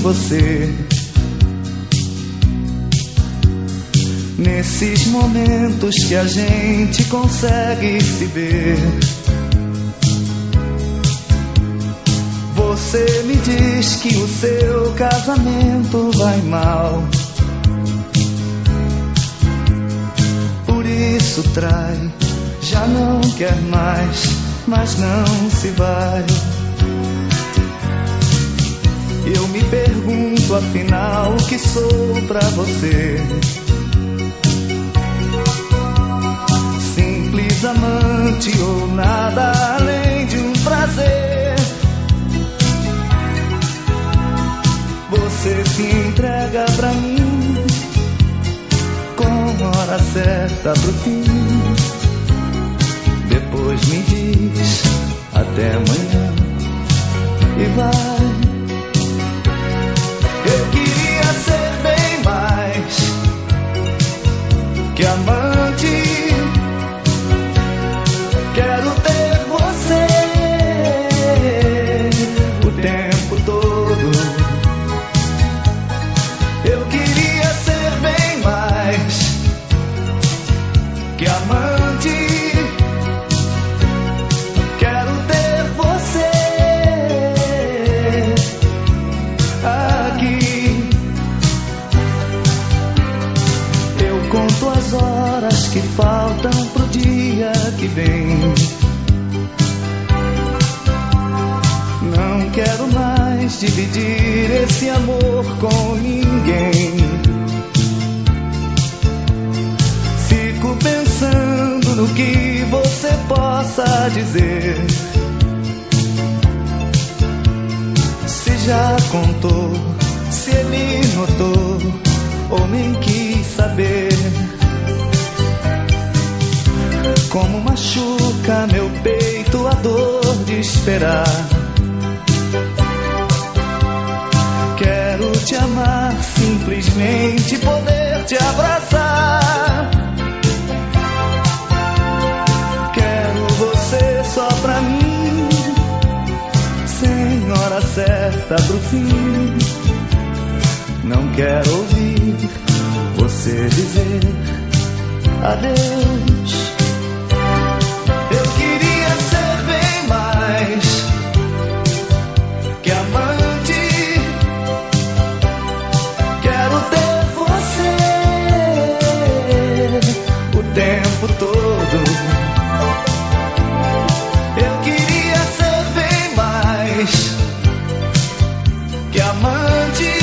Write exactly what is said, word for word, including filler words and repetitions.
você. Nesses momentos que a gente consegue se ver, você me diz que o seu casamento vai mal. Por isso trai, já não quer mais, mas não se vai. Eu me pergunto afinal o que sou pra você. Simples amante ou nada além de um prazer. Você se entrega pra mim com hora certa pro fim. Depois me diz até amanhã e vai. Eu queria ser bem mais que amante. Quero ter você o tempo todo. Eu queria ser bem mais que amante. Quero ter você aqui. Eu conto as horas que faltam pro dia que vem. Não quero mais dividir esse amor com ninguém. Fico pensando no que você possa dizer. Se já contou, se ele notou ou nem quis saber. Como machuca meu peito a dor de esperar. Quero te amar, simplesmente poder te abraçar. Quero você só pra mim, sem hora certa pro fim. Não quero ouvir você dizer adeus. Eu queria ser bem mais que amante. Quero ter você o tempo todo. Eu queria ser bem mais que amante.